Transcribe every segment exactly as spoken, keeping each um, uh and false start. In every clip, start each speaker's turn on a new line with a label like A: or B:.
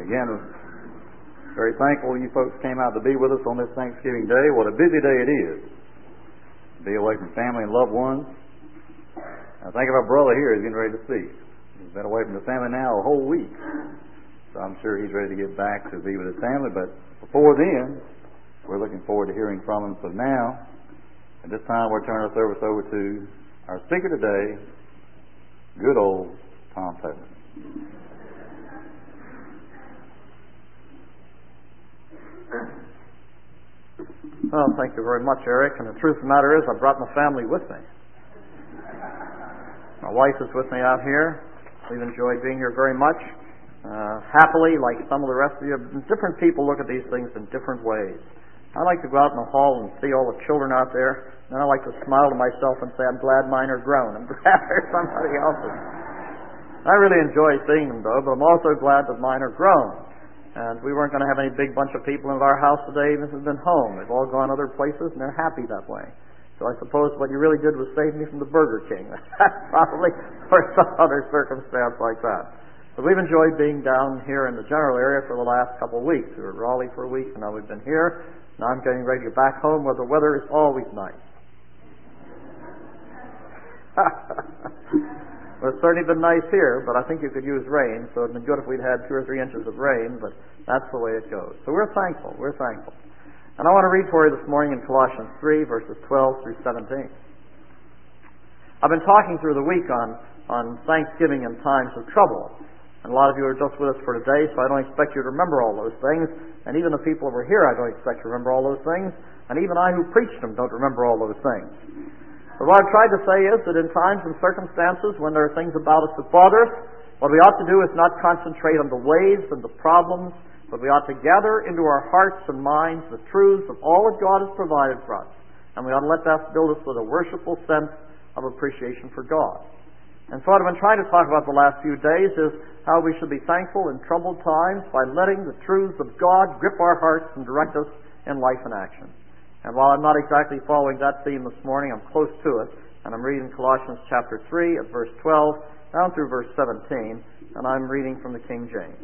A: Again, very thankful you folks came out to be with us on this Thanksgiving Day. What a busy day it is. Be away from family and loved ones. I think of our brother here is getting ready to speak. He's been away from the family now a whole week. So I'm sure he's ready to get back to be with his family. But before then, we're looking forward to hearing from him. So now, at this time, we'll turn our service over to our speaker today, good old Tom Taylor.
B: Well, thank you very much, Eric. And the truth of the matter is, I brought my family with me. My wife is with me out here. We've enjoyed being here very much. Uh, happily, like some of the rest of you, different people look at these things in different ways. I like to go out in the hall and see all the children out there, and I like to smile to myself and say, I'm glad mine are grown. I'm glad they're somebody else's. I really enjoy seeing them, though, but I'm also glad that mine are grown. And we weren't going to have any big bunch of people in our house today. This has been home. They've all gone other places, and they're happy that way. So I suppose what you really did was save me from the Burger King. That's probably or some other circumstance like that. But we've enjoyed being down here in the general area for the last couple of weeks. We were in Raleigh for a week, and now we've been here. Now I'm getting ready to get back home where the weather is always nice. Well, it's certainly been nice here, but I think you could use rain, so it'd been good if we'd had two or three inches of rain, but that's the way it goes. So we're thankful. We're thankful. And I want to read for you this morning in Colossians three, verses twelve through seventeen. I've been talking through the week on, on Thanksgiving and times of trouble. And a lot of you are just with us for today, so I don't expect you to remember all those things. And even the people over here, I don't expect you to remember all those things. And even I who preached them don't remember all those things. But what I've tried to say is that in times and circumstances when there are things about us that bother us, what we ought to do is not concentrate on the waves and the problems, but we ought to gather into our hearts and minds the truths of all that God has provided for us. And we ought to let that build us with a worshipful sense of appreciation for God. And so what I've been trying to talk about the last few days is how we should be thankful in troubled times by letting the truths of God grip our hearts and direct us in life and action. And while I'm not exactly following that theme this morning, I'm close to it. And I'm reading Colossians chapter three at verse twelve down through verse seventeen. And I'm reading from the King James.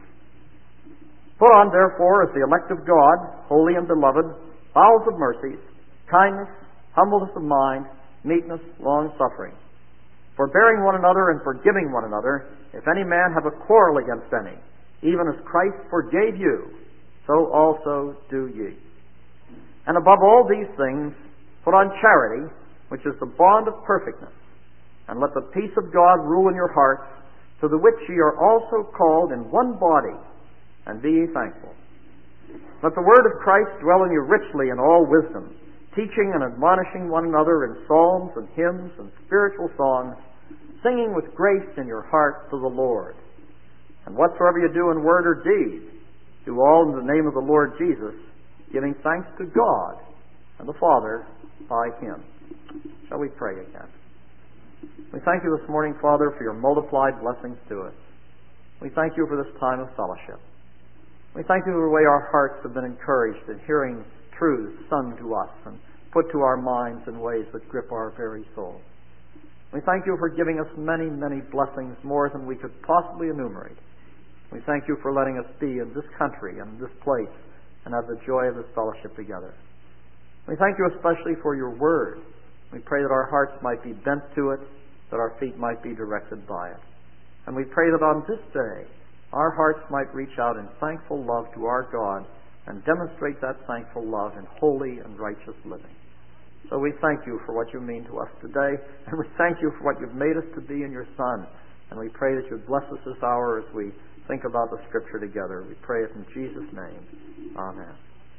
B: Put on, therefore, as the elect of God, holy and beloved, bowels of mercies, kindness, humbleness of mind, meekness, long-suffering, forbearing one another and forgiving one another, if any man have a quarrel against any, even as Christ forgave you, so also do ye. And above all these things, put on charity, which is the bond of perfectness, and let the peace of God rule in your hearts, to the which ye are also called in one body, and be ye thankful. Let the word of Christ dwell in you richly in all wisdom, teaching and admonishing one another in psalms and hymns and spiritual songs, singing with grace in your heart to the Lord. And whatsoever you do in word or deed, do all in the name of the Lord Jesus, giving thanks to God and the Father by Him. Shall we pray again? We thank you this morning, Father, for your multiplied blessings to us. We thank you for this time of fellowship. We thank you for the way our hearts have been encouraged in hearing truths sung to us and put to our minds in ways that grip our very souls. We thank you for giving us many, many blessings, more than we could possibly enumerate. We thank you for letting us be in this country and this place and have the joy of this fellowship together. We thank you especially for your word. We pray that our hearts might be bent to it, that our feet might be directed by it. And we pray that on this day, our hearts might reach out in thankful love to our God and demonstrate that thankful love in holy and righteous living. So we thank you for what you mean to us today, and we thank you for what you've made us to be in your Son. And we pray that you bless us this hour as we think about the Scripture together. We pray it in Jesus' name. Amen.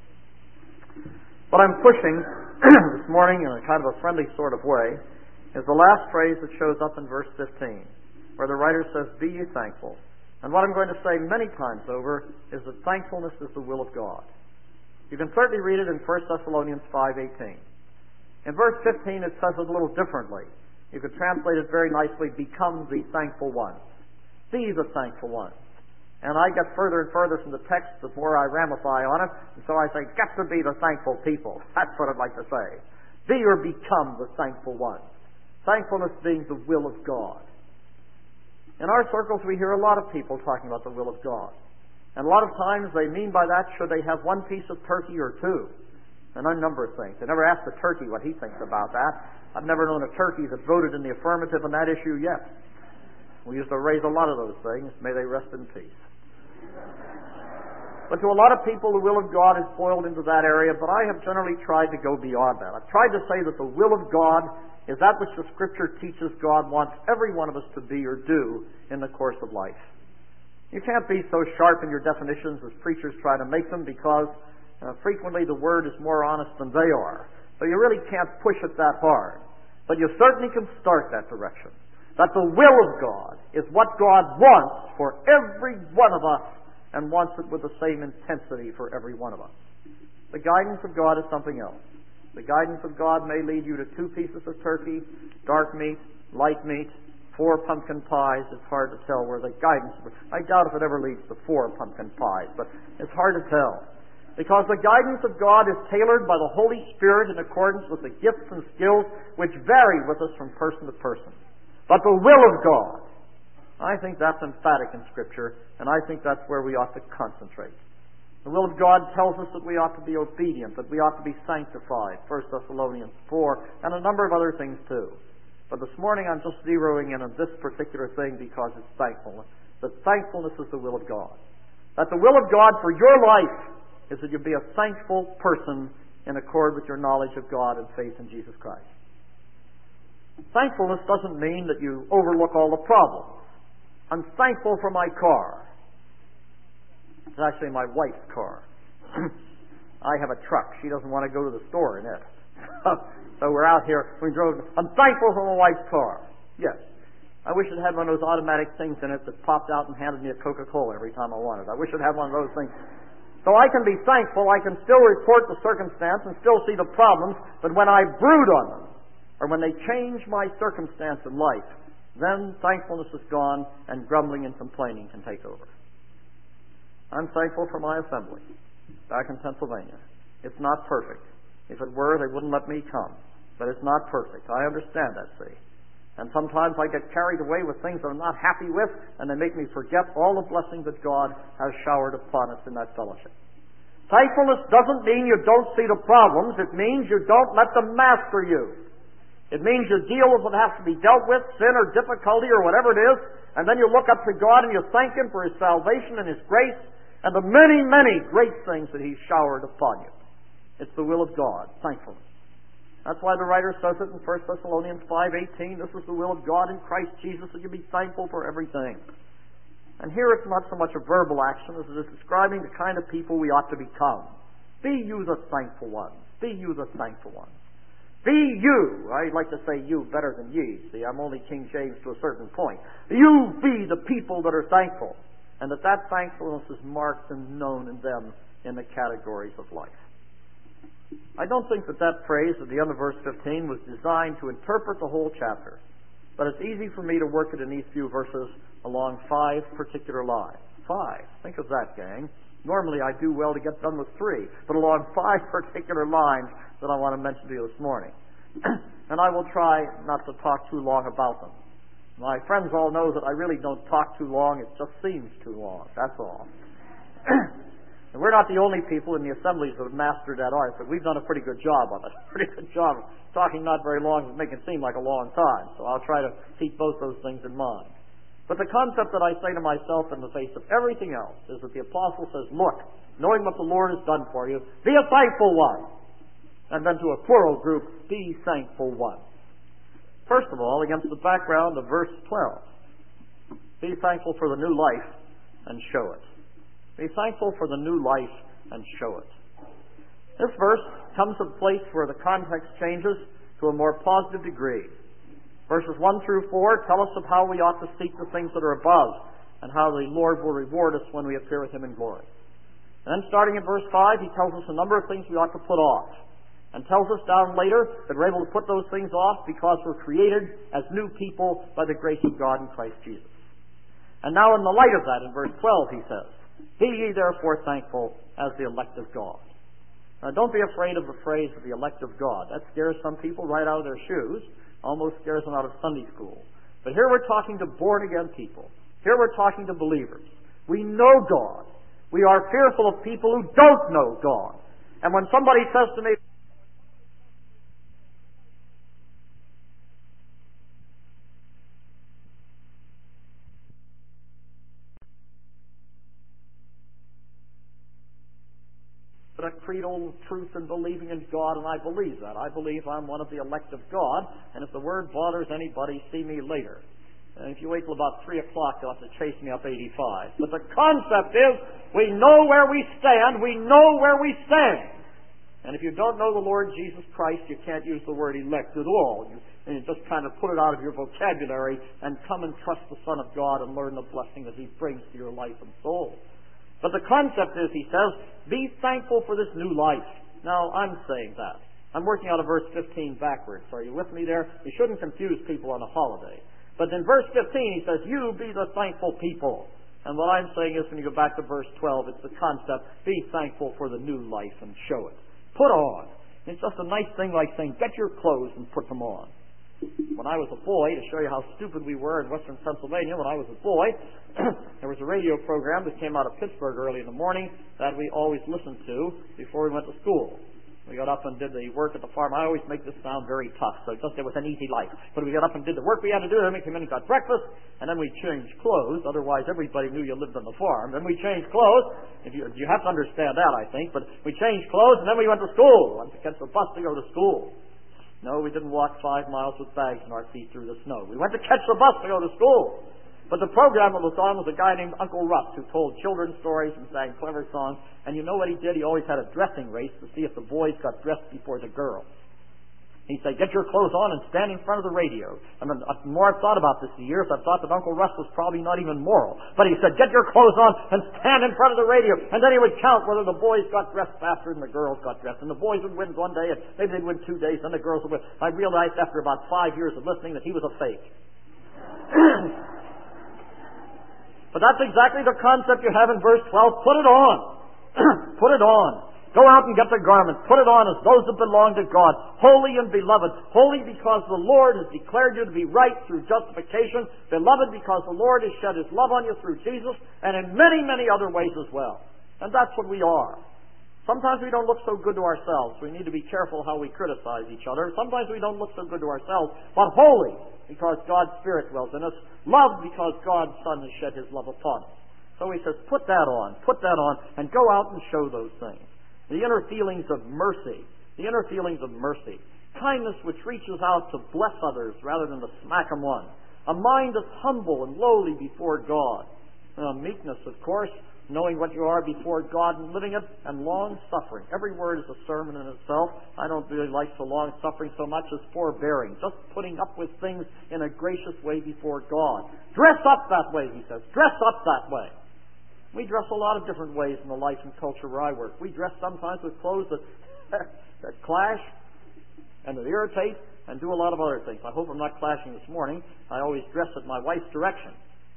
B: What I'm pushing this morning in a kind of a friendly sort of way is the last phrase that shows up in verse fifteen, where the writer says, be ye thankful. And what I'm going to say many times over is that thankfulness is the will of God. You can certainly read it in First Thessalonians five eighteen. In verse fifteen it says it a little differently. You could translate it very nicely, become the thankful ones. Be the thankful ones. And I get further and further from the text the more I ramify on it, and so I say, get to be the thankful people. That's what I'd like to say. Be or become the thankful ones. Thankfulness being the will of God. In our circles we hear a lot of people talking about the will of God. And a lot of times they mean by that, should they have one piece of turkey or two? And a number of things. They never asked the turkey what he thinks about that. I've never known a turkey that voted in the affirmative on that issue yet. We used to raise a lot of those things. May they rest in peace. But to a lot of people, the will of God is boiled into that area, but I have generally tried to go beyond that. I've tried to say that the will of God is that which the Scripture teaches God wants every one of us to be or do in the course of life. You can't be so sharp in your definitions as preachers try to make them, because uh, frequently the Word is more honest than they are. So you really can't push it that hard. But you certainly can start that direction. That the will of God is what God wants for every one of us, and wants it with the same intensity for every one of us. The guidance of God is something else. The guidance of God may lead you to two pieces of turkey, dark meat, light meat, four pumpkin pies. It's hard to tell where the guidance... I doubt if it ever leads to four pumpkin pies, but it's hard to tell. Because the guidance of God is tailored by the Holy Spirit in accordance with the gifts and skills which vary with us from person to person. But the will of God, I think that's emphatic in Scripture, and I think that's where we ought to concentrate. The will of God tells us that we ought to be obedient, that we ought to be sanctified, First Thessalonians four, and a number of other things too. But this morning I'm just zeroing in on this particular thing because it's thankfulness. That thankfulness is the will of God. That the will of God for your life is that you be a thankful person in accord with your knowledge of God and faith in Jesus Christ. Thankfulness doesn't mean that you overlook all the problems. I'm thankful for my car. It's actually my wife's car. I have a truck. She doesn't want to go to the store in it. So we're out here. We drove. I'm thankful for my wife's car. Yes. I wish it had one of those automatic things in it that popped out and handed me a Coca-Cola every time I wanted. I wish it had one of those things. So I can be thankful. I can still report the circumstance and still see the problems. But when I brood on them, or when they change my circumstance in life, then thankfulness is gone and grumbling and complaining can take over. I'm thankful for my assembly back in Pennsylvania. It's not perfect. If it were, they wouldn't let me come. But it's not perfect. I understand that, see. And sometimes I get carried away with things that I'm not happy with, and they make me forget all the blessings that God has showered upon us in that fellowship. Thankfulness doesn't mean you don't see the problems. It means you don't let them master you. It means you deal with what has to be dealt with, sin or difficulty or whatever it is, and then you look up to God and you thank Him for His salvation and His grace and the many, many great things that He's showered upon you. It's the will of God, thankfulness. That's why the writer says it in First Thessalonians five eighteen, this is the will of God in Christ Jesus, that you be thankful for everything. And here it's not so much a verbal action as it is describing the kind of people we ought to become. Be you the thankful ones. Be you the thankful ones. Be you, I like to say you better than ye. See, I'm only King James to a certain point. You be the people that are thankful, and that that thankfulness is marked and known in them in the categories of life. I don't think that that phrase at the end of verse fifteen was designed to interpret the whole chapter, but it's easy for me to work it in these few verses along five particular lines. Five. Think of that, gang. Normally I do well to get done with three, but along five particular lines that I want to mention to you this morning. And I will try not to talk too long about them. My friends all know that I really don't talk too long, it just seems too long, that's all. And we're not the only people in the assemblies that have mastered that art, but we've done a pretty good job of it. Pretty good job of talking not very long but making it seem like a long time. So I'll try to keep both those things in mind. But the concept that I say to myself in the face of everything else is that the apostle says, look, knowing what the Lord has done for you, be a thankful one. And then to a plural group, be thankful one. First of all, against the background of verse twelve, be thankful for the new life and show it. Be thankful for the new life and show it. This verse comes to a place where the context changes to a more positive degree. Verses one through four tell us of how we ought to seek the things that are above and how the Lord will reward us when we appear with Him in glory. And then starting in verse five, he tells us a number of things we ought to put off, and tells us down later that we're able to put those things off because we're created as new people by the grace of God in Christ Jesus. And now in the light of that, in verse twelve, he says, be ye therefore thankful as the elect of God. Now don't be afraid of the phrase of the elect of God. That scares some people right out of their shoes, almost scares them out of Sunday school. But here we're talking to born-again people. Here we're talking to believers. We know God. We are fearful of people who don't know God. And when somebody says to me, a creedal truth in believing in God, and I believe that. I believe I'm one of the elect of God, and if the word bothers anybody, see me later. And if you wait till about three o'clock, you'll have to chase me up eighty-five. But the concept is, we know where we stand, we know where we stand. And if you don't know the Lord Jesus Christ, you can't use the word elect at all. You, and you just kind of put it out of your vocabulary and come and trust the Son of God and learn the blessing that He brings to your life and soul. But the concept is, he says, be thankful for this new life. Now, I'm saying that. I'm working out of verse fifteen backwards. Are you with me there? You shouldn't confuse people on a holiday. But in verse fifteen, he says, you be the thankful people. And what I'm saying is, when you go back to verse twelve, it's the concept, be thankful for the new life and show it. Put on. It's just a nice thing like saying, get your clothes and put them on. When I was a boy, to show you how stupid we were in western Pennsylvania, when I was a boy, there was a radio program that came out of Pittsburgh early in the morning that we always listened to before we went to school. We got up and did the work at the farm. I always make this sound very tough, so just it was an easy life. But we got up and did the work we had to do, then we came in and got breakfast, and then we changed clothes. Otherwise, everybody knew you lived on the farm. Then we changed clothes. If you, you have to understand that, I think. But we changed clothes, and then we went to school. Went to catch the bus to go to school. No, we didn't walk five miles with bags in our feet through the snow. We went to catch the bus to go to school. But the program that was on was a guy named Uncle Russ, who told children's stories and sang clever songs. And you know what he did? He always had a dressing race to see if the boys got dressed before the girls. He'd say, get your clothes on and stand in front of the radio. I mean, the more I've thought about this the years, I've thought that Uncle Russ was probably not even moral. But he said, get your clothes on and stand in front of the radio. And then he would count whether the boys got dressed faster than the girls got dressed. And the boys would win one day, and maybe they'd win two days, and the girls would win. I realized after about five years of listening that he was a fake. But that's exactly the concept you have in verse twelve. Put it on. Put it on. Go out and get the garment. Put it on as those that belong to God. Holy and beloved. Holy because the Lord has declared you to be right through justification. Beloved because the Lord has shed His love on you through Jesus, and in many, many other ways as well. And that's what we are. Sometimes we don't look so good to ourselves. We need to be careful how we criticize each other. Sometimes we don't look so good to ourselves. But holy because God's Spirit dwells in us. Love because God's Son has shed His love upon us. So he says, put that on. Put that on and go out and show those things. The inner feelings of mercy. The inner feelings of mercy. Kindness which reaches out to bless others rather than to smack them one. A mind that's humble and lowly before God. Uh, meekness, of course, knowing what you are before God and living it, and long-suffering. Every word is a sermon in itself. I don't really like the long-suffering so much as forbearing. Just putting up with things in a gracious way before God. Dress up that way, he says. Dress up that way. We dress a lot of different ways in the life and culture where I work. We dress sometimes with clothes that, that clash and that irritate and do a lot of other things. I hope I'm not clashing this morning. I always dress at my wife's direction.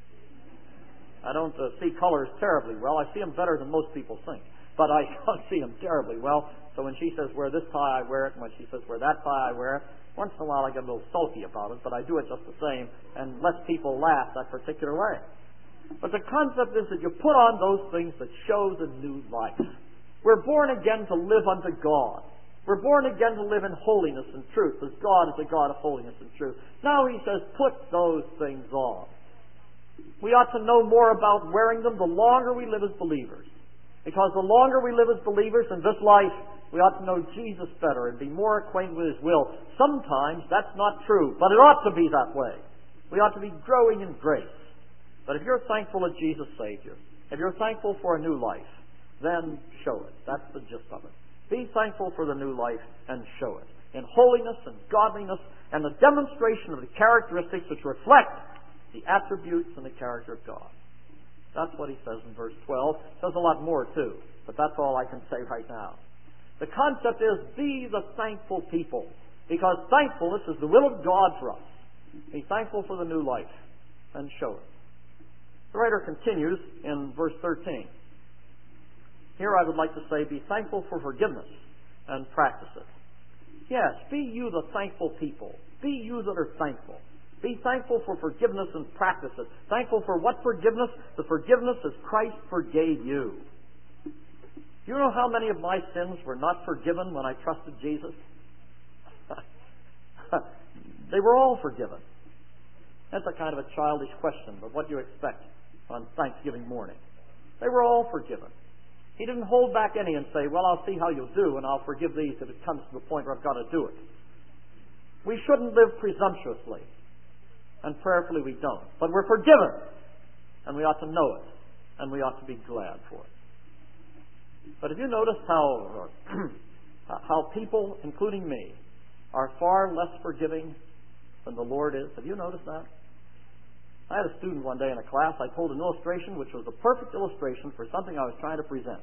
B: I don't uh, see colors terribly well. I see them better than most people think. But I don't see them terribly well. So when she says wear this tie, I wear it. And when she says wear that tie, I wear it. Once in a while I get a little sulky about it, but I do it just the same and let people laugh that particular way. But the concept is that you put on those things that show the new life. We're born again to live unto God. We're born again to live in holiness and truth, as God is a God of holiness and truth. Now he says, put those things on. We ought to know more about wearing them the longer we live as believers. Because the longer we live as believers in this life, we ought to know Jesus better and be more acquainted with His will. Sometimes that's not true, but it ought to be that way. We ought to be growing in grace. But if you're thankful that Jesus saved you, if you're thankful for a new life, then show it. That's the gist of it. Be thankful for the new life and show it. In holiness and godliness and the demonstration of the characteristics which reflect the attributes and the character of God. That's what he says in verse twelve. He says a lot more too, but that's all I can say right now. The concept is, be the thankful people, because thankfulness is the will of God for us. Be thankful for the new life and show it. The writer continues in verse thirteen. Here I would like to say, be thankful for forgiveness and practice it. Yes, be you the thankful people. Be you that are thankful. Be thankful for forgiveness and practice it. Thankful for what forgiveness? The forgiveness as Christ forgave you. Do you know how many of my sins were not forgiven when I trusted Jesus? They were all forgiven. That's a kind of a childish question, but what do you expect on Thanksgiving morning? They were all forgiven. He didn't hold back any and say, well, I'll see how you'll do, and I'll forgive these if it comes to the point where I've got to do it. We shouldn't live presumptuously, and prayerfully we don't. But we're forgiven, and we ought to know it, and we ought to be glad for it. But have you noticed how, how people, including me, are far less forgiving than the Lord is? Have you noticed that? I had a student one day in a class. I told an illustration which was a perfect illustration for something I was trying to present.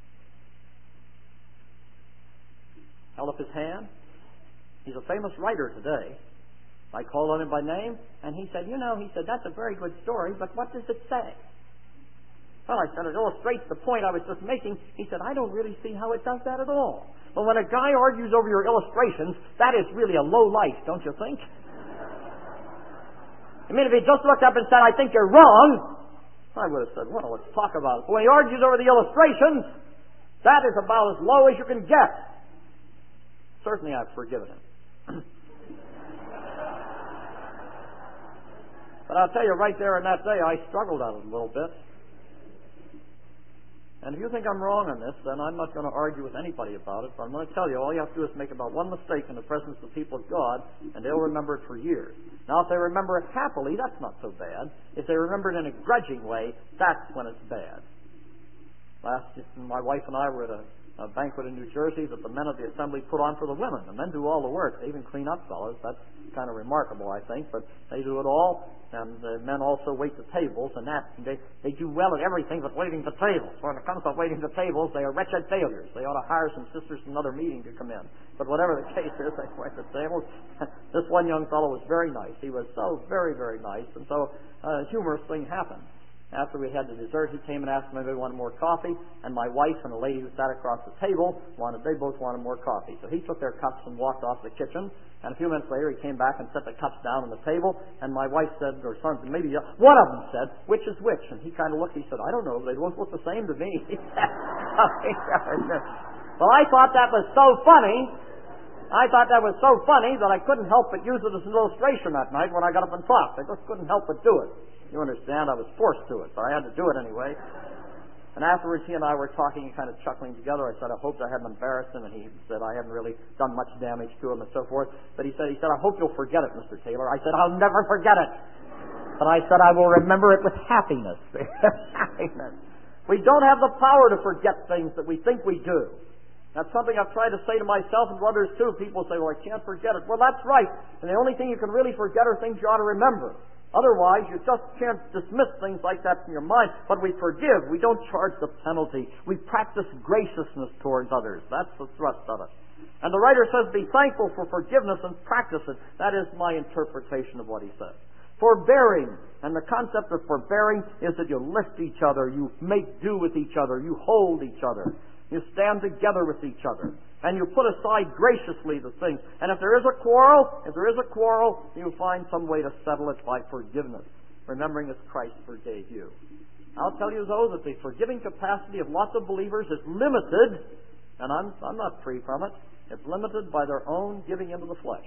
B: Held up his hand. He's a famous writer today. I called on him by name, and he said, you know, he said, that's a very good story, but what does it say? Well, I said, it illustrates the point I was just making. He said, I don't really see how it does that at all. But when a guy argues over your illustrations, that is really a low life, don't you think? I mean, if he just looked up and said, I think you're wrong, I would have said, well, let's talk about it. But when he argues over the illustrations, that is about as low as you can get. Certainly I've forgiven him. But I'll tell you, right there in that day, I struggled at it a little bit. And if you think I'm wrong on this, then I'm not going to argue with anybody about it. But I'm going to tell you, all you have to do is make about one mistake in the presence of the people of God, and they'll remember it for years. Now, if they remember it happily, that's not so bad. If they remember it in a grudging way, that's when it's bad. Last, my wife and I were at a, a banquet in New Jersey that the men of the assembly put on for the women. The men do all the work. They even clean up, fellas. That's kind of remarkable, I think. But they do it all. And the men also wait the tables, and that they, they do well at everything but waiting the tables. When it comes to waiting the tables, they are wretched failures. They ought to hire some sisters from another meeting to come in. But whatever the case is, they wait the tables. This one young fellow was very nice. He was so very, very nice. And so a humorous thing happened. After we had the dessert, he came and asked me if they wanted more coffee, and my wife and a lady who sat across the table wanted, they both wanted more coffee. So he took their cups and walked off the kitchen, and a few minutes later he came back and set the cups down on the table, and my wife said, or son, maybe one of them said, which is which? And he kind of looked, he said, I don't know, they both look the same to me. Well, I thought that was so funny, I thought that was so funny that I couldn't help but use it as an illustration that night when I got up and talked. I just couldn't help but do it. You understand, I was forced to it, but I had to do it anyway. And afterwards, he and I were talking and kind of chuckling together. I said, I hoped I hadn't embarrassed him, and he said I hadn't really done much damage to him and so forth. But he said, he said, I hope you'll forget it, Mister Taylor. I said, I'll never forget it. But I said, I will remember it with happiness. Happiness. We don't have the power to forget things that we think we do. That's something I've tried to say to myself and to others too. People say, well, I can't forget it. Well, that's right. And the only thing you can really forget are things you ought to remember. Otherwise, you just can't dismiss things like that from your mind. But we forgive. We don't charge the penalty. We practice graciousness towards others. That's the thrust of it. And the writer says, be thankful for forgiveness and practice it. That is my interpretation of what he says. Forbearing. And the concept of forbearing is that you lift each other. You make do with each other. You hold each other. You stand together with each other. And you put aside graciously the things. And if there is a quarrel, if there is a quarrel, you find some way to settle it by forgiveness, remembering as Christ forgave you. I'll tell you, though, that the forgiving capacity of lots of believers is limited, and I'm, I'm not free from it. It's limited by their own giving into the flesh.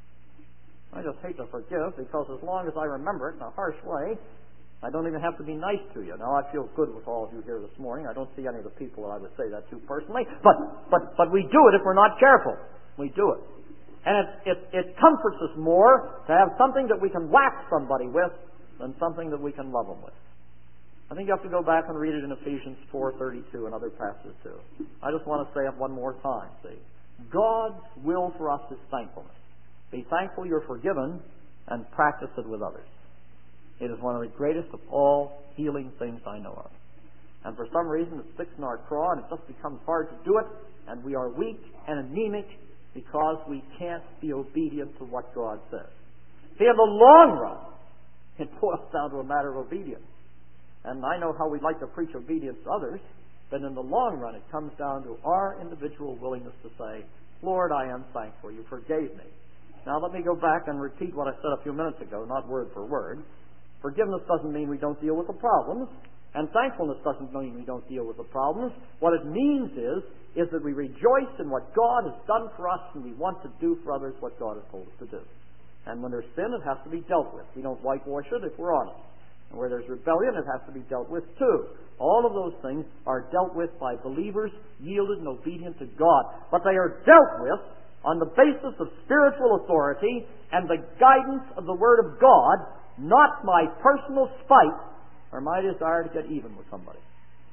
B: I just hate to forgive, because as long as I remember it in a harsh way, I don't even have to be nice to you. Now, I feel good with all of you here this morning. I don't see any of the people that I would say that to personally. But but but we do it if we're not careful. We do it. And it, it, it comforts us more to have something that we can whack somebody with than something that we can love them with. I think you have to go back and read it in Ephesians four thirty-two and other passages too. I just want to say it one more time. See, God's will for us is thankfulness. Be thankful you're forgiven and practice it with others. It is one of the greatest of all healing things I know of. And for some reason it sticks in our craw and it just becomes hard to do it, and we are weak and anemic because we can't be obedient to what God says. See, in the long run, it boils down to a matter of obedience. And I know how we like to preach obedience to others, but in the long run it comes down to our individual willingness to say, Lord, I am thankful you forgave me. Now let me go back and repeat what I said a few minutes ago, not word for word. Forgiveness doesn't mean we don't deal with the problems. And thankfulness doesn't mean we don't deal with the problems. What it means is, is that we rejoice in what God has done for us, and we want to do for others what God has told us to do. And when there's sin, it has to be dealt with. We don't whitewash it if we're honest. And where there's rebellion, it has to be dealt with too. All of those things are dealt with by believers yielded and obedient to God. But they are dealt with on the basis of spiritual authority and the guidance of the Word of God, not my personal spite or my desire to get even with somebody.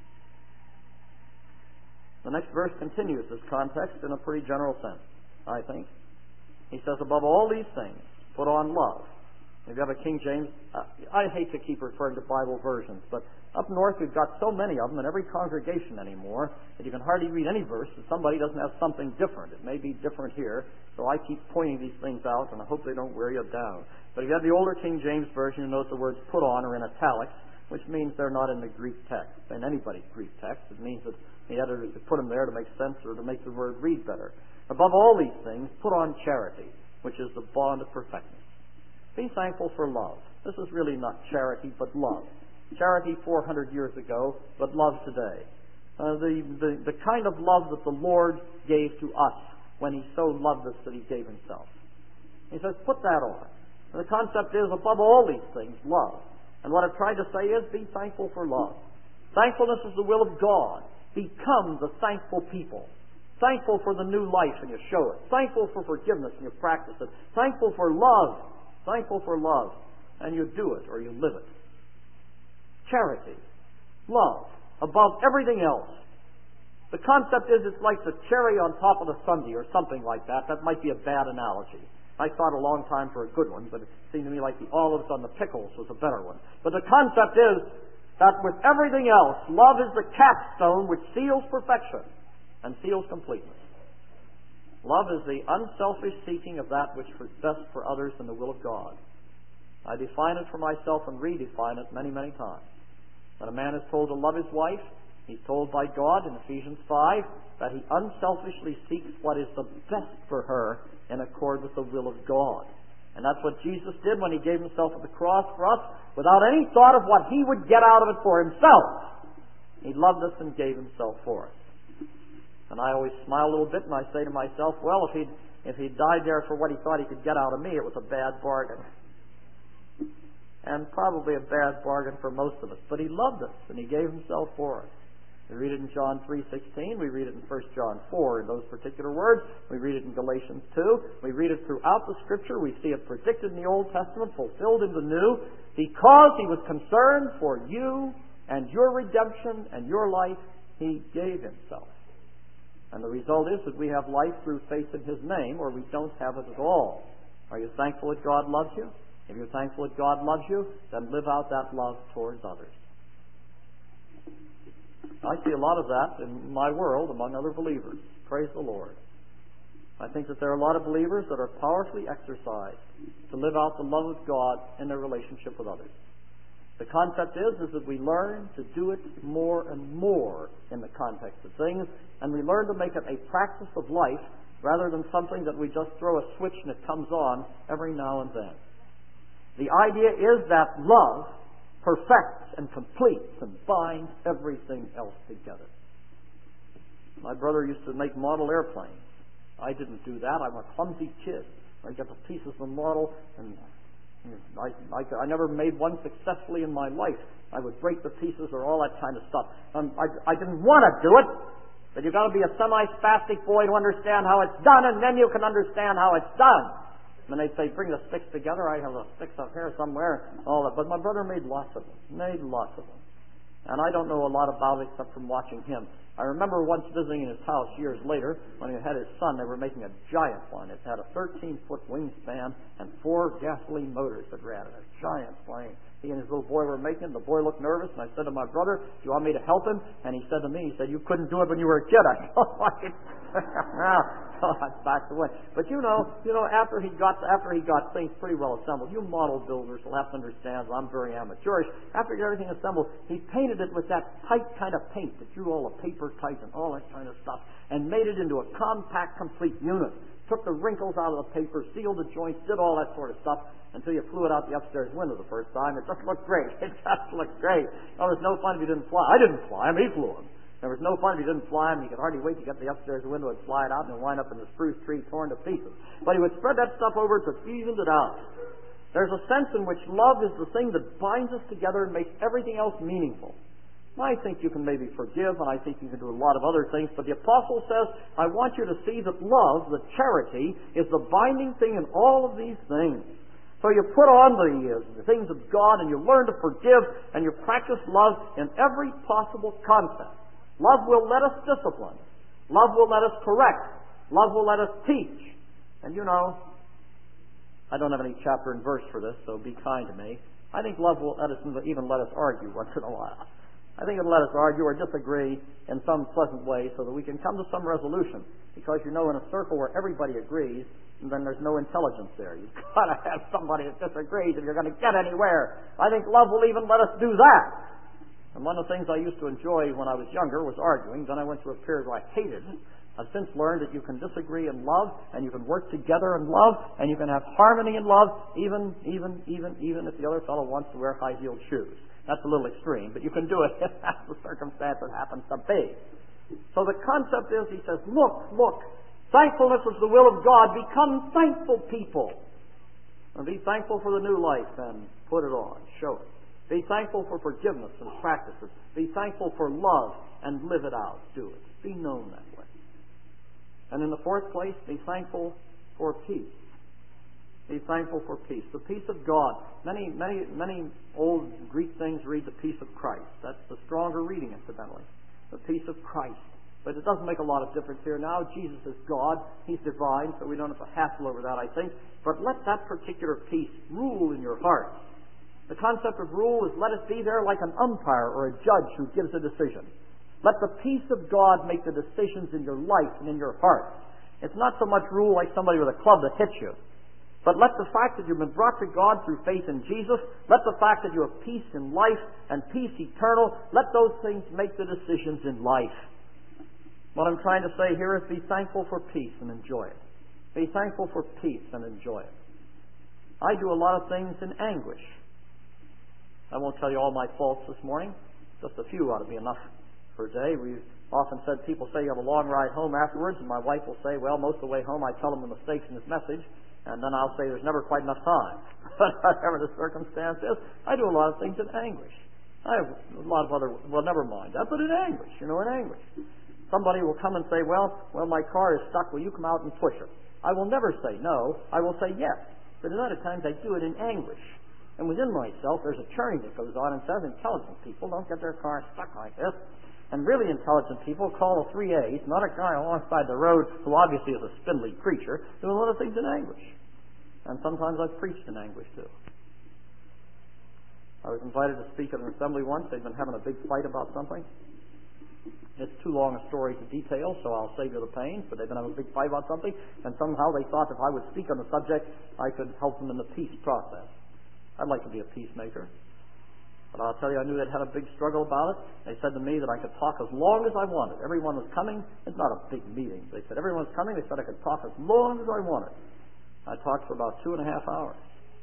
B: The next verse continues this context in a pretty general sense, I think. He says, above all these things, put on love. If you have a King James, uh, I hate to keep referring to Bible versions, but up north we've got so many of them in every congregation anymore that you can hardly read any verse if somebody doesn't have something different. It may be different here, so I keep pointing these things out, and I hope they don't wear you down. But if you have the older King James version, you note the words put on are in italics, which means they're not in the Greek text. In anybody's Greek text, it means that the editor could put them there to make sense or to make the word read better. Above all these things, put on charity, which is the bond of perfectness. Be thankful for love. This is really not charity, but love. Charity four hundred years ago, but love today. Uh, the, the, the kind of love that the Lord gave to us when He so loved us that He gave Himself. He says, put that on. And the concept is, above all these things, love. And what I've tried to say is, be thankful for love. Thankfulness is the will of God. Become the thankful people. Thankful for the new life and you show it. Thankful for forgiveness and you practice it. Thankful for love. Thankful for love, and you do it or you live it. Charity, love, above everything else. The concept is it's like the cherry on top of the sundae or something like that. That might be a bad analogy. I thought a long time for a good one, but it seemed to me like the olives on the pickles was a better one. But the concept is that with everything else, love is the capstone which seals perfection and seals completeness. Love is the unselfish seeking of that which is best for others in the will of God. I define it for myself and redefine it many, many times. When a man is told to love his wife, he's told by God in Ephesians five that he unselfishly seeks what is the best for her in accord with the will of God. And that's what Jesus did when He gave Himself at the cross for us without any thought of what He would get out of it for Himself. He loved us and gave Himself for us. And I always smile a little bit and I say to myself, well, if he'd, if he'd died there for what he thought he could get out of me, it was a bad bargain. And probably a bad bargain for most of us. But He loved us and He gave Himself for us. We read it in John three sixteen. We read it in First John four in those particular words. We read it in Galatians two. We read it throughout the Scripture. We see it predicted in the Old Testament, fulfilled in the New. Because He was concerned for you and your redemption and your life, He gave Himself. And the result is that we have life through faith in His name, or we don't have it at all. Are you thankful that God loves you? If you're thankful that God loves you, then live out that love towards others. I see a lot of that in my world among other believers. Praise the Lord. I think that there are a lot of believers that are powerfully exercised to live out the love of God in their relationship with others. The concept is, is that we learn to do it more and more in the context of things, and we learn to make it a practice of life rather than something that we just throw a switch and it comes on every now and then. The idea is that love perfects and completes and binds everything else together. My brother used to make model airplanes. I didn't do that. I'm a clumsy kid. I got the pieces of the model and I, I, I never made one successfully in my life. I would break the pieces or all that kind of stuff. Um, I, I didn't want to do it, but you've got to be a semi-spastic boy to understand how it's done, and then you can understand how it's done. And they'd say, bring the sticks together. I have the sticks up here somewhere, all that. But my brother made lots of them, made lots of them. And I don't know a lot about it except from watching him. I remember once visiting in his house years later when he had his son. They were making a giant one. It had a thirteen-foot wingspan and four gasoline motors that ran it. A giant plane. He and his little boy were making it. The boy looked nervous, and I said to my brother, do you want me to help him? And he said to me, he said, you couldn't do it when you were a kid. I said, oh, I could. So I backed away. But you know, you know, after he got after he got things pretty well assembled, you model builders will have to understand that I'm very amateurish. After he got everything assembled, he painted it with that tight kind of paint that drew all the paper tight and all that kind of stuff, and made it into a compact, complete unit. took the wrinkles out of the paper, sealed the joints, did all that sort of stuff until you flew it out the upstairs window the first time. It just looked great. It just looked great. Oh, it was no fun if you didn't fly. I didn't fly him. He flew him. There was no fun if he didn't fly him. He could hardly wait to get to the upstairs window and fly it out and wind up in the spruce tree torn to pieces. But he would spread that stuff over to even it out. There's a sense in which love is the thing that binds us together and makes everything else meaningful. I think you can maybe forgive, and I think you can do a lot of other things, but the Apostle says, I want you to see that love, the charity, is the binding thing in all of these things. So you put on the, uh, the things of God, and you learn to forgive, and you practice love in every possible concept. Love will let us discipline. Love will let us correct. Love will let us teach. And you know, I don't have any chapter and verse for this, so be kind to me. I think love will let us even let us argue once in a while. I think it'll let us argue or disagree in some pleasant way so that we can come to some resolution. Because you know, in a circle where everybody agrees, then there's no intelligence there. You've got to have somebody that disagrees if you're going to get anywhere. I think love will even let us do that. And one of the things I used to enjoy when I was younger was arguing. Then I went through a period where I hated it. I've since learned that you can disagree in love, and you can work together in love, and you can have harmony in love, even, even, even, even if the other fellow wants to wear high-heeled shoes. That's a little extreme, but you can do it if that's the circumstance it happens to be. So the concept is, he says, look, look, thankfulness is the will of God. Become thankful people. And be thankful for the new life and put it on, show it. Be thankful for forgiveness and practice it. Be thankful for love and live it out. Do it. Be known that way. And in the fourth place, be thankful for peace. Be thankful for peace. The peace of God. Many, many, many old Greek things read the peace of Christ. That's the stronger reading, incidentally. The peace of Christ. But it doesn't make a lot of difference here now. Jesus is God. He's divine, so we don't have to hassle over that, I think. But let that particular peace rule in your heart. The concept of rule is let it be there like an umpire or a judge who gives a decision. Let the peace of God make the decisions in your life and in your heart. It's not so much rule like somebody with a club that hits you. But let the fact that you've been brought to God through faith in Jesus, let the fact that you have peace in life and peace eternal, let those things make the decisions in life. What I'm trying to say here is be thankful for peace and enjoy it. Be thankful for peace and enjoy it. I do a lot of things in anguish. I won't tell you all my faults this morning. Just a few ought to be enough for a day. We've often said people say you have a long ride home afterwards, and my wife will say, well, most of the way home I tell them the mistakes in his message, and then I'll say there's never quite enough time. But whatever the circumstance is, I do a lot of things in anguish. I have a lot of other, well, never mind that, but in anguish, you know, in anguish. Somebody will come and say, well, well, my car is stuck. Will you come out and push it? I will never say no. I will say yes. But a lot of times I do it in anguish. And within myself, there's a churning that goes on and says intelligent people don't get their car stuck like this. And really intelligent people call the three A's, not a guy alongside the road who obviously is a spindly creature, doing a lot of things in anguish. And sometimes I've preached in anguish too. I was invited to speak at an assembly once. They'd been having a big fight about something. It's too long a story to detail, so I'll save you the pain, but they've been having a big fight about something, and somehow they thought if I would speak on the subject, I could help them in the peace process. I'd like to be a peacemaker. But I'll tell you, I knew they'd had a big struggle about it. They said to me that I could talk as long as I wanted. Everyone was coming. It's not a big meeting. They said everyone was coming. They said I could talk as long as I wanted. I talked for about two and a half hours.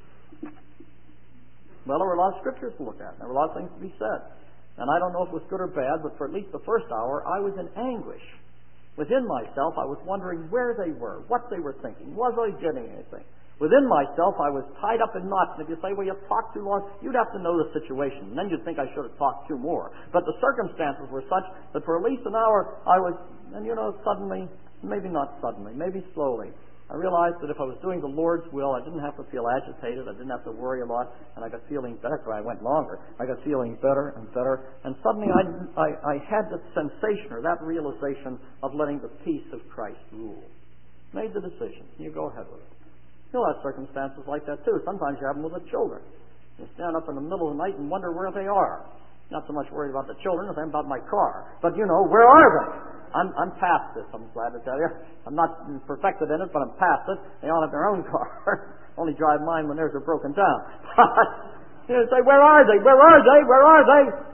B: Well, there were a lot of scriptures to look at. There were a lot of things to be said. And I don't know if it was good or bad, but for at least the first hour, I was in anguish. Within myself, I was wondering where they were, what they were thinking. Was I getting anything? Within myself, I was tied up in knots. And if you say, well, you've talked too long, you'd have to know the situation. And then you'd think I should have talked two more. But the circumstances were such that for at least an hour, I was, and you know, suddenly, maybe not suddenly, maybe slowly, I realized that if I was doing the Lord's will, I didn't have to feel agitated. I didn't have to worry a lot. And I got feeling better. That's why I went longer. I got feeling better and better. And suddenly I, I, I had that sensation or that realization of letting the peace of Christ rule. Made the decision. You go ahead with it. You'll have circumstances like that too. Sometimes you have them with the children. You stand up in the middle of the night and wonder where they are. Not so much worried about the children as I am about my car. But you know, where are they? I'm, I'm past this, I'm glad to tell you. I'm not perfected in it, but I'm past it. They all have their own car. Only drive mine when theirs are broken down. You say, where are they? Where are they? Where are they?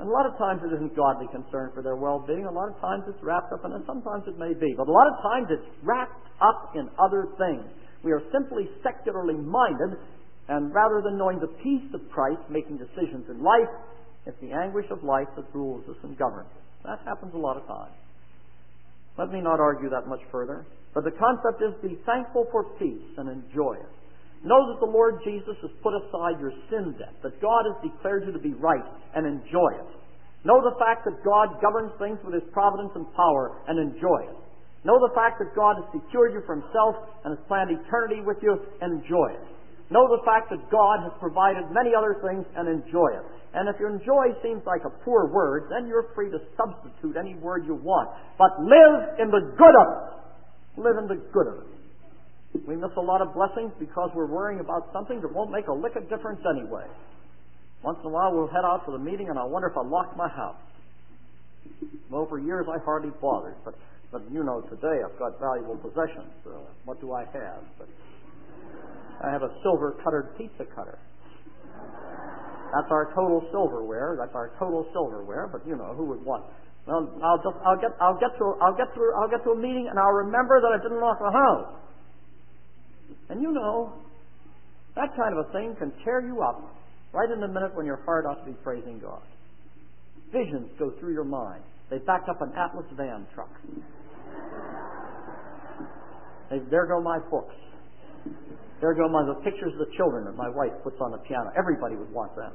B: And a lot of times it isn't godly concern for their well-being. A lot of times it's wrapped up in it. Sometimes it may be. But a lot of times it's wrapped up in other things. We are simply secularly minded, and rather than knowing the peace of Christ, making decisions in life, it's the anguish of life that rules us and governs us. That happens a lot of times. Let me not argue that much further. But the concept is, be thankful for peace and enjoy it. Know that the Lord Jesus has put aside your sin debt, that God has declared you to be right, and enjoy it. Know the fact that God governs things with His providence and power, and enjoy it. Know the fact that God has secured you for Himself and has planned eternity with you, and enjoy it. Know the fact that God has provided many other things, and enjoy it. And if your enjoy seems like a poor word, then you're free to substitute any word you want. But live in the good of it. Live in the good of it. We miss a lot of blessings because we're worrying about something that won't make a lick of difference anyway. Once in a while we'll head out for the meeting and I wonder if I locked my house. Well, for years I hardly bothered, but, but you know, today I've got valuable possessions. So what do I have? But I have a silver-cuttered pizza cutter. That's our total silverware. That's our total silverware. But you know, who would want? Well, I'll just I'll get I'll get to I'll get to I'll get to a meeting and I'll remember that I didn't lock the house. And you know, that kind of a thing can tear you up right in the minute when your heart ought to be praising God. Visions go through your mind. They backed up an Atlas van truck. They, there go my books. There go my the pictures of the children that my wife puts on the piano. Everybody would want them.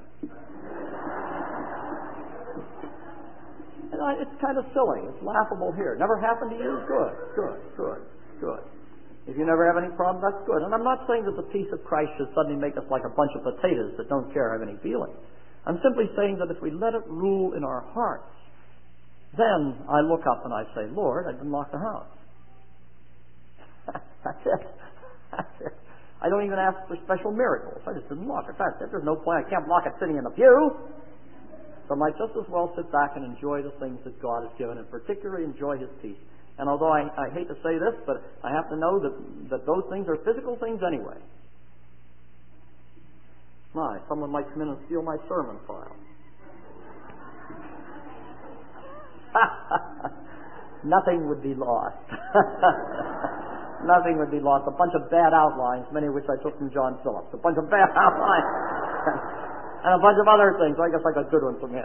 B: And I, it's kind of silly. It's laughable here. Never happened to you? Good, good, good, good. If you never have any problem, that's good. And I'm not saying that the peace of Christ should suddenly make us like a bunch of potatoes that don't care or have any feeling. I'm simply saying that if we let it rule in our hearts, then I look up and I say, Lord, I didn't lock the house. That's it. That's it. I don't even ask for special miracles. I just didn't lock it. That's it. There's no point. I can't lock it sitting in the pew. So I might just as well sit back and enjoy the things that God has given, and particularly enjoy His peace. And although I, I hate to say this, but I have to know that, that those things are physical things anyway. My, someone might come in and steal my sermon file. Nothing would be lost. Nothing would be lost. A bunch of bad outlines, many of which I took from John Phillips. A bunch of bad outlines. And a bunch of other things. I guess I got good ones from him.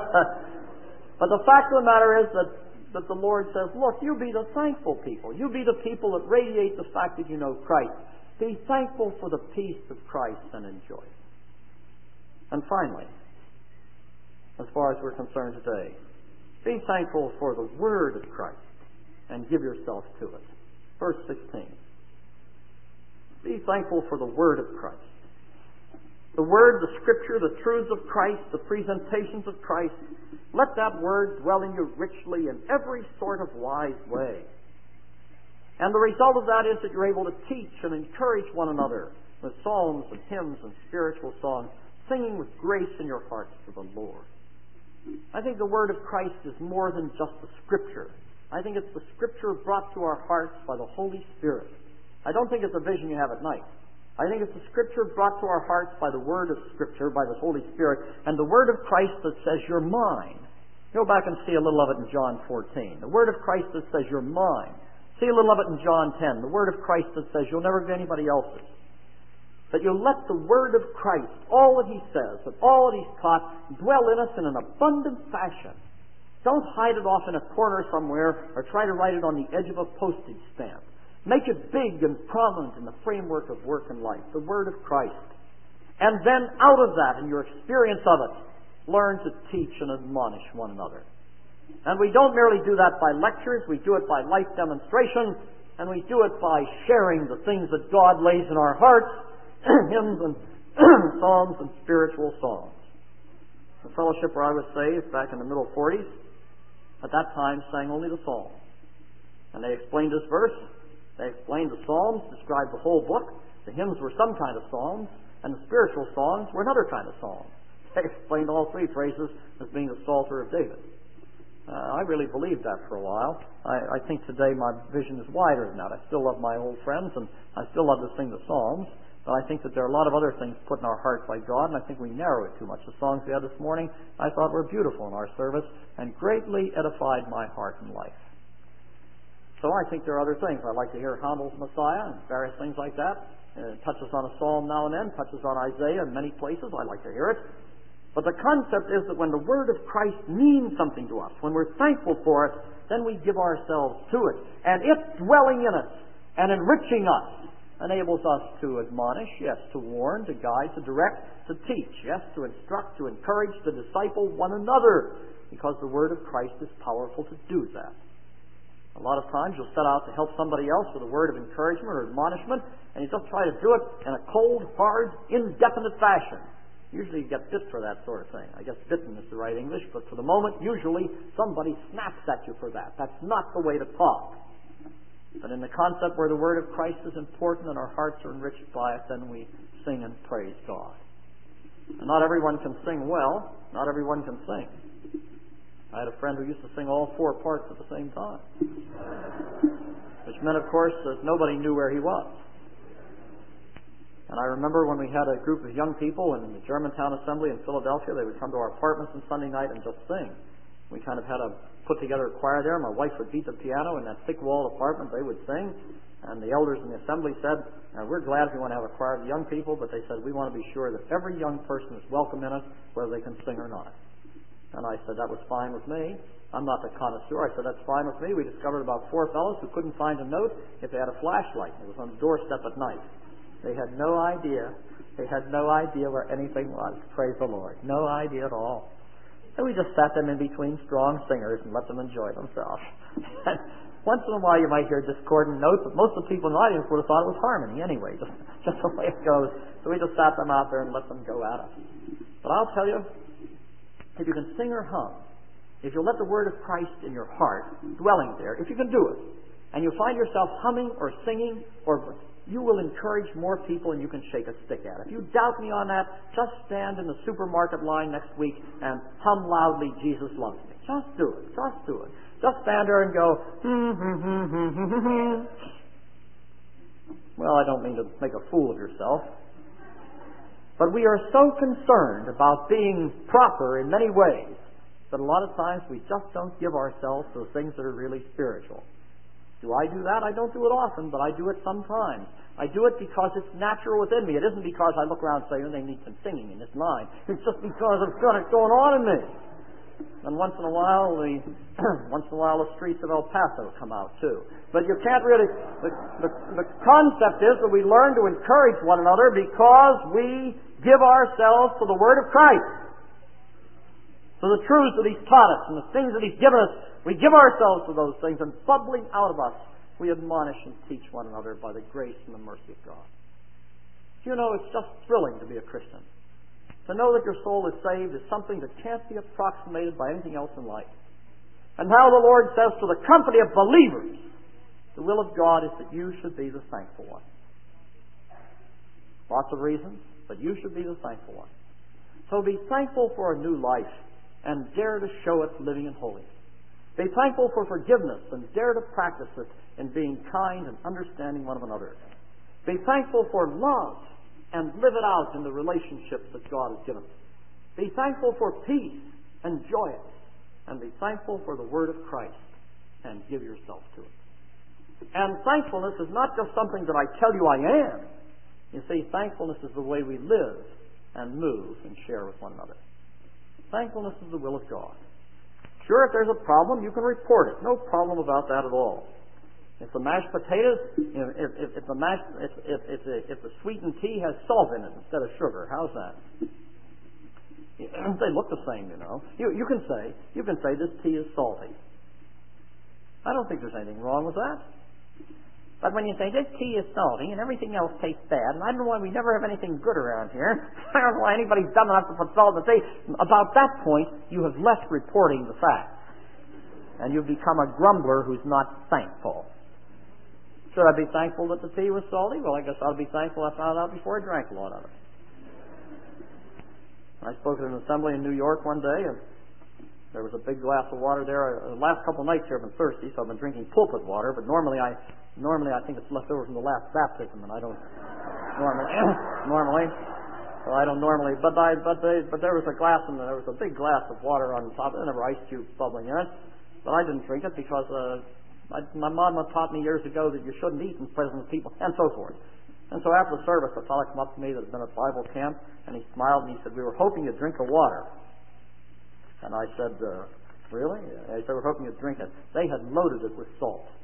B: But the fact of the matter is that that the Lord says, look, you be the thankful people. You be the people that radiate the fact that you know Christ. Be thankful for the peace of Christ and enjoy it. And finally, as far as we're concerned today, be thankful for the Word of Christ and give yourself to it. Verse sixteen. Be thankful for the Word of Christ. The Word, the Scripture, the truths of Christ, the presentations of Christ, let that Word dwell in you richly in every sort of wise way. And the result of that is that you're able to teach and encourage one another with psalms and hymns and spiritual songs, singing with grace in your hearts to the Lord. I think the Word of Christ is more than just the Scripture. I think it's the Scripture brought to our hearts by the Holy Spirit. I don't think it's a vision you have at night. I think it's the Scripture brought to our hearts by the Word of Scripture, by the Holy Spirit, and the Word of Christ that says, you're mine. Go back and see a little of it in John fourteen. The Word of Christ that says, you're mine. See a little of it in John ten. The Word of Christ that says, you'll never be anybody else's. That you let the Word of Christ, all that He says, and all that He's taught, dwell in us in an abundant fashion. Don't hide it off in a corner somewhere or try to write it on the edge of a postage stamp. Make it big and prominent in the framework of work and life, the Word of Christ. And then out of that, in your experience of it, learn to teach and admonish one another. And we don't merely do that by lectures, we do it by life demonstration, and we do it by sharing the things that God lays in our hearts, hymns and psalms and spiritual songs. The fellowship where I was saved back in the middle forties, at that time sang only the Psalms. And they explained this verse. They explained the Psalms, described the whole book. The hymns were some kind of psalms, and the spiritual songs were another kind of psalm. They explained all three phrases as being the Psalter of David. Uh, I really believed that for a while. I, I think today my vision is wider than that. I still love my old friends, and I still love to sing the Psalms, But I think that there are a lot of other things put in our hearts by God, and I think we narrow it too much. The songs we had this morning, I thought were beautiful in our service and greatly edified my heart and life. So I think there are other things. I like to hear Handel's Messiah and various things like that. It touches on a psalm now and then, touches on Isaiah in many places. I like to hear it. But the concept is that when the Word of Christ means something to us, when we're thankful for it, then we give ourselves to it. And it dwelling in us and enriching us enables us to admonish, yes, to warn, to guide, to direct, to teach, yes, to instruct, to encourage, to disciple one another, because the Word of Christ is powerful to do that. A lot of times you'll set out to help somebody else with a word of encouragement or admonishment, and you just try to do it in a cold, hard, indefinite fashion. Usually you get bit for that sort of thing. I guess bitten is the right English, but for the moment, usually somebody snaps at you for that. That's not the way to talk. But in the concept where the Word of Christ is important and our hearts are enriched by it, then we sing and praise God. And not everyone can sing well. Not everyone can sing. I had a friend who used to sing all four parts at the same time. Which meant, of course, that nobody knew where he was. And I remember when we had a group of young people in the Germantown Assembly in Philadelphia, they would come to our apartments on Sunday night and just sing. We kind of had a put together a choir there. My wife would beat the piano in that thick-walled apartment. They would sing. And the elders in the assembly said, now, we're glad if we want to have a choir of young people, but they said, we want to be sure that every young person is welcome in us, whether they can sing or not. And I said, that was fine with me. I'm not the connoisseur. I said, that's fine with me. We discovered about four fellows who couldn't find a note if they had a flashlight. It was on the doorstep at night. They had no idea. They had no idea where anything was. Praise the Lord. No idea at all. And we just sat them in between strong singers and let them enjoy themselves. And once in a while you might hear discordant notes, but most of the people in the audience would have thought it was harmony anyway, just, just the way it goes. So we just sat them out there and let them go at it. But I'll tell you, if you can sing or hum, if you'll let the Word of Christ in your heart, dwelling there, if you can do it, and you find yourself humming or singing, or you will encourage more people and you can shake a stick at it. If you doubt me on that, just stand in the supermarket line next week and hum loudly, Jesus loves me. Just do it. Just do it. Just stand there and go, hmm, hmm, hmm, hmm, hmm, hmm. Well, I don't mean to make a fool of yourself. But we are so concerned about being proper in many ways that a lot of times we just don't give ourselves to the things that are really spiritual. Do I do that? I don't do it often, but I do it sometimes. I do it because it's natural within me. It isn't because I look around and say, oh, they need some singing in this line. It's just because I've got it going on in me. And once in a while, the once in a while, the streets of El Paso come out too. But you can't really. The, the, the concept is that we learn to encourage one another because we give ourselves to the Word of Christ, to the truths that He's taught us and the things that He's given us. We give ourselves to those things, and bubbling out of us, we admonish and teach one another by the grace and the mercy of God. You know, it's just thrilling to be a Christian. To know that your soul is saved is something that can't be approximated by anything else in life. And now the Lord says to the company of believers, the will of God is that you should be the thankful one. Lots of reasons, but you should be the thankful one. So be thankful for a new life and dare to show it living in holiness. Be thankful for forgiveness and dare to practice it in being kind and understanding one of another. Be thankful for love and live it out in the relationships that God has given. Be thankful for peace, enjoy it, and be thankful for the Word of Christ and give yourself to it. And thankfulness is not just something that I tell you I am. You see, thankfulness is the way we live and move and share with one another. Thankfulness is the will of God. Sure, if there's a problem, you can report it. No problem about that at all. If the mashed potatoes, if, if, if the mashed, if, if, if, the, if the sweetened tea has salt in it instead of sugar, how's that? They look the same, you know. You, you can say, you can say this tea is salty. I don't think there's anything wrong with that. But when you say this tea is salty and everything else tastes bad, and I don't know why we never have anything good around here, I don't know why anybody's dumb enough to put salt in the tea, about that point, you have left reporting the facts. And you've become a grumbler who's not thankful. Should I be thankful that the tea was salty? Well, I guess I'll be thankful I found out before I drank a lot of it. I spoke at an assembly in New York one day, and there was a big glass of water there. The last couple of nights here I've been thirsty, so I've been drinking pulpit water, but normally I normally I think it's left over from the last baptism, and I don't normally. normally. So I don't normally, but I, but they, but there was a glass and there was a big glass of water on top, and there were ice cubes bubbling in it. But I didn't drink it because uh, my, my mom taught me years ago that you shouldn't eat in presence of people, and so forth. And so after the service, a fellow came up to me that had been at Bible camp, and he smiled and he said, "We were hoping you'd drink the water." And I said, uh, "Really?" And he said, "We're hoping you'd drink it." They had loaded it with salt.